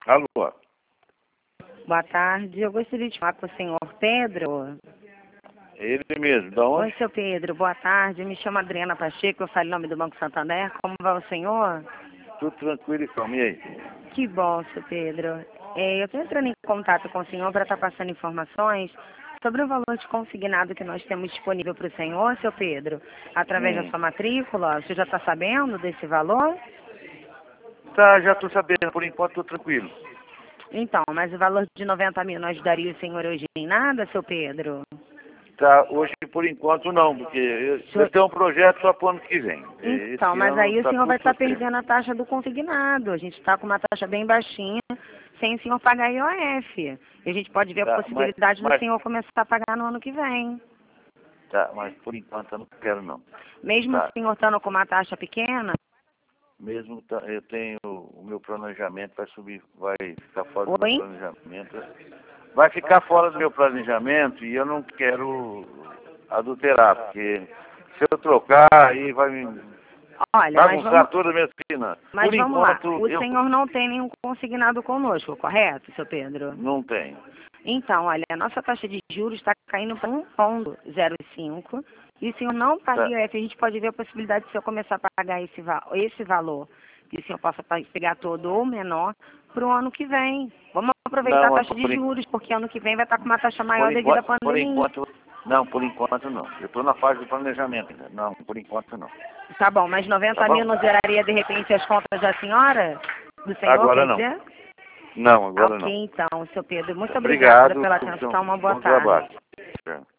Alô? Boa tarde, eu gostaria de falar com o senhor Pedro. Ele mesmo, da onde? Oi, seu Pedro, boa tarde, me chamo Adriana Pacheco, eu falo em nome do Banco Santander, como vai o senhor? Tudo tranquilo e calmo, e aí? Que bom, seu Pedro. Eu estou entrando em contato com o senhor para estar passando informações sobre o valor de consignado que nós temos disponível para o senhor, seu Pedro, através da sua matrícula. Você já está sabendo desse valor? Tá, já tô sabendo, por enquanto tô tranquilo. Então, mas o valor de 90 mil não ajudaria o senhor hoje em nada, seu Pedro? Tá, hoje por enquanto não, porque eu tenho um projeto só pro ano que vem. Então, Esse mas ano aí o tá senhor vai tudo estar suspenso. perdendo a taxa do consignado. A gente está com uma taxa bem baixinha, sem o senhor pagar IOF. E a gente pode ver a Tá, possibilidade do mas, senhor começar a pagar no ano que vem. tá, mas por enquanto eu não quero não. Mesmo o Tá, senhor estando com uma taxa pequena? mesmo eu tenho o meu planejamento vai subir, vai ficar fora do meu Oi? planejamento. Vai ficar fora do meu planejamento e eu não quero adulterar, porque se eu trocar aí vai me Olha, bagunçar toda a minha finança. mas Por vamos lá. enquanto O eu senhor não tem nenhum consignado conosco, correto, seu Pedro? não tenho. Então, olha, a nossa taxa de juros está caindo para 1,05 e o senhor não paga Tá. IOF. A gente pode ver a possibilidade de o senhor começar a pagar esse valor, que o senhor possa pegar todo ou menor, para o ano que vem. Vamos aproveitar a Não, taxa de juros, porque ano que vem vai estar com uma taxa maior por devido à enquanto, pandemia. não, por enquanto não. Eu estou na fase do planejamento ainda. Não, por enquanto não. Tá bom, mas Tá 90 bom? mil não zeraria de repente as contas da senhora? Do senhor, Agora quer não. dizer? Não, agora Ok, não. então, seu Pedro. Muito obrigada Obrigado pela pelo seu atenção. Uma boa bom tarde. trabalho.